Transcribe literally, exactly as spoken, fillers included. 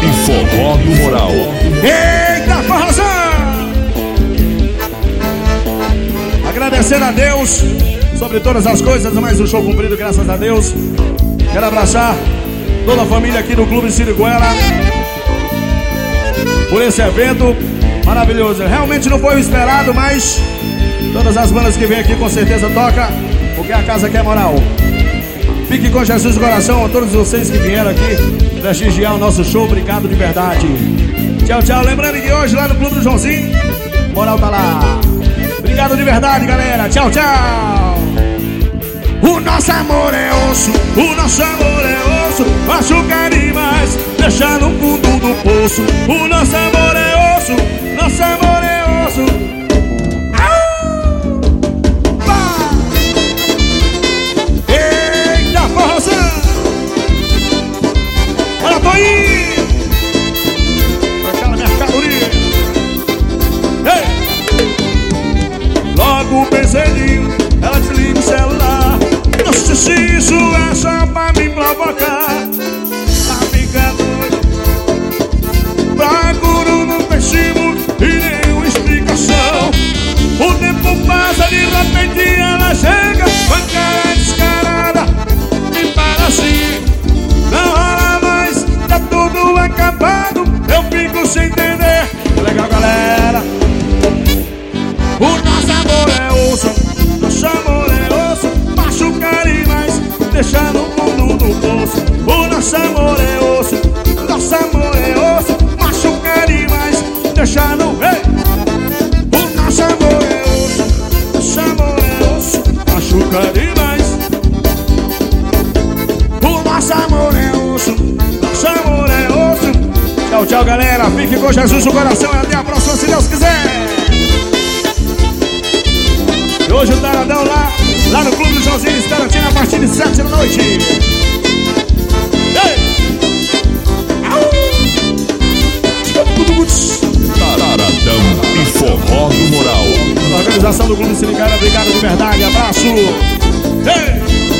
e Forró do Moral. Eita, forrozão! Agradecendo a Deus sobre todas as coisas, mais um show cumprido, graças a Deus. Quero abraçar toda a família aqui do Clube Siriguela por esse evento maravilhoso. Realmente não foi o esperado, mas todas as bandas que vêm aqui com certeza tocam, porque a casa aqui é moral. Fique com Jesus no coração a todos vocês que vieram aqui prestigiar o nosso show. Obrigado de verdade. Tchau, tchau. Lembrando que hoje lá no Clube do Joãozinho, moral tá lá. Obrigado de verdade, galera. Tchau, tchau. O nosso amor é osso, o nosso amor é osso, machuca demais, deixa no fundo do poço. O nosso amor é osso, nosso amor é osso. Ah! Vai! Eita, forrozão! Olha, tô aí! Aquela mercadoria. Ei! Logo pensei, ela desliga o celular. Não sei se isso é só pra me provocar. Tá ficando doido. Procuro no Facebook e nenhuma explicação. O tempo passa, de repente ela chega com a cara descarada. Me para assim, não rola mais, tá tudo acabado. Eu fico sem entender. Legal, galera. O nosso amor é osso, nosso amor é osso, machuca demais, deixa no fundo do poço. O nosso amor é osso, nosso amor é osso, machuca demais, deixa no... Ei! O nosso amor é osso, nosso amor é osso, machuca demais. O nosso amor é osso, nosso amor é osso. Tchau, tchau, galera. Fique com Jesus no coração e até a próxima, se Deus quiser. Hoje o Taradão lá, lá no Clube do Joãozinho, Estarantina, a partir de sete da noite. Ei! Taradão e Forró do Moral. Organização do Clube Siriguela, obrigado de verdade, abraço. Ei!